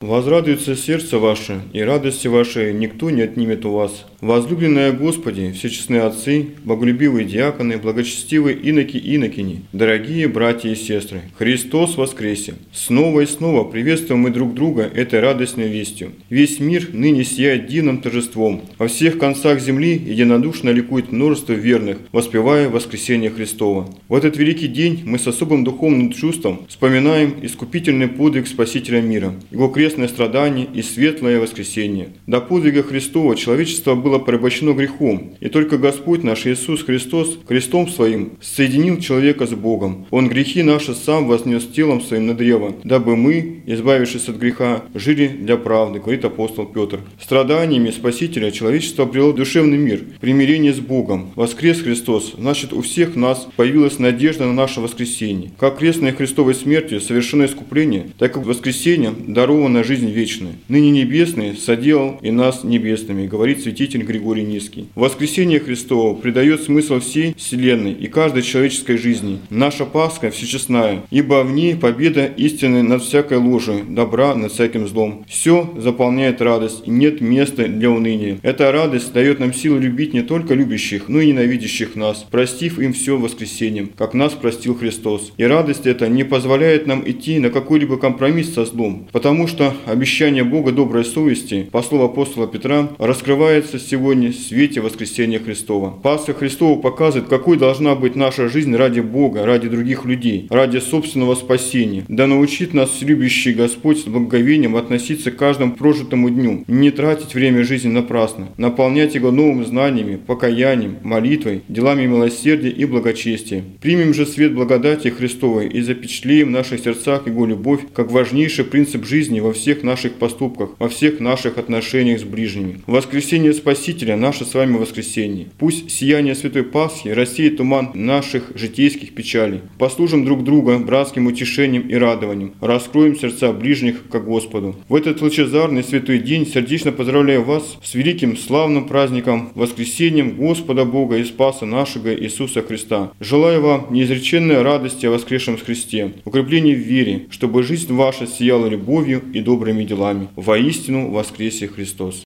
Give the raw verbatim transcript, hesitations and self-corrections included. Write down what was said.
Возрадуется сердце ваше, и радости вашей никто не отнимет у вас. Возлюбленные Господи, всечестные отцы, боголюбивые диаконы, благочестивые иноки и инокини, дорогие братья и сестры, Христос воскресе! Снова и снова приветствуем мы друг друга этой радостной вестью. Весь мир ныне сияет дивным торжеством. Во всех концах земли единодушно ликует множество верных, воспевая воскресение Христова. В этот великий день мы с особым духовным чувством вспоминаем искупительный подвиг Спасителя мира, Его крестное страдание и светлое воскресение. До подвига Христова человечество было порабощено грехом, и только Господь наш Иисус Христос крестом Своим соединил человека с Богом. Он грехи наши сам вознес телом Своим на древо, дабы мы, избавившись от греха, жили для правды, говорит апостол Петр. Страданиями Спасителя человечество обрело душевный мир, примирение с Богом. Воскрес Христос, значит, у всех нас появилась надежда на наше воскресение. Как крестной Христовой смертью совершено искупление, так и воскресением дарована жизнь вечная. Ныне небесный соделал и нас небесными, говорит святитель Григорий Низкий. Воскресение Христово придает смысл всей вселенной и каждой человеческой жизни. Наша Пасха всечестная, ибо в ней победа истины над всякой ложью, добра над всяким злом. Все заполняет радость, и нет места для уныния. Эта радость дает нам силу любить не только любящих, но и ненавидящих нас, простив им все воскресением, как нас простил Христос. И радость эта не позволяет нам идти на какой-либо компромисс со злом, потому что обещание Бога доброй совести, по слову апостола Петра, раскрывается сегодня в свете воскресения Христова. Пасха Христова показывает, какой должна быть наша жизнь ради Бога, ради других людей, ради собственного спасения. Да научит нас любящий Господь с благоговением относиться к каждому прожитому дню, не тратить время жизни напрасно, наполнять его новыми знаниями, покаянием, молитвой, делами милосердия и благочестия. Примем же свет благодати Христовой и запечатлеем в наших сердцах Его любовь как важнейший принцип жизни во всех наших поступках, во всех наших отношениях с ближними. Воскресение Спасителя – наше с вами воскресение. Пусть сияние Святой Пасхи рассеет туман наших житейских печалей. Послужим друг друга братским утешением и радованием. Раскроем сердца ближних ко Господу. В этот лучезарный святой день сердечно поздравляю вас с великим славным праздником воскресением Господа Бога и Спаса нашего Иисуса Христа. Желаю вам неизреченной радости о воскресшем Христе, укрепления в вере, чтобы жизнь ваша сияла любовью и добрыми делами. Воистину воскресе Христос.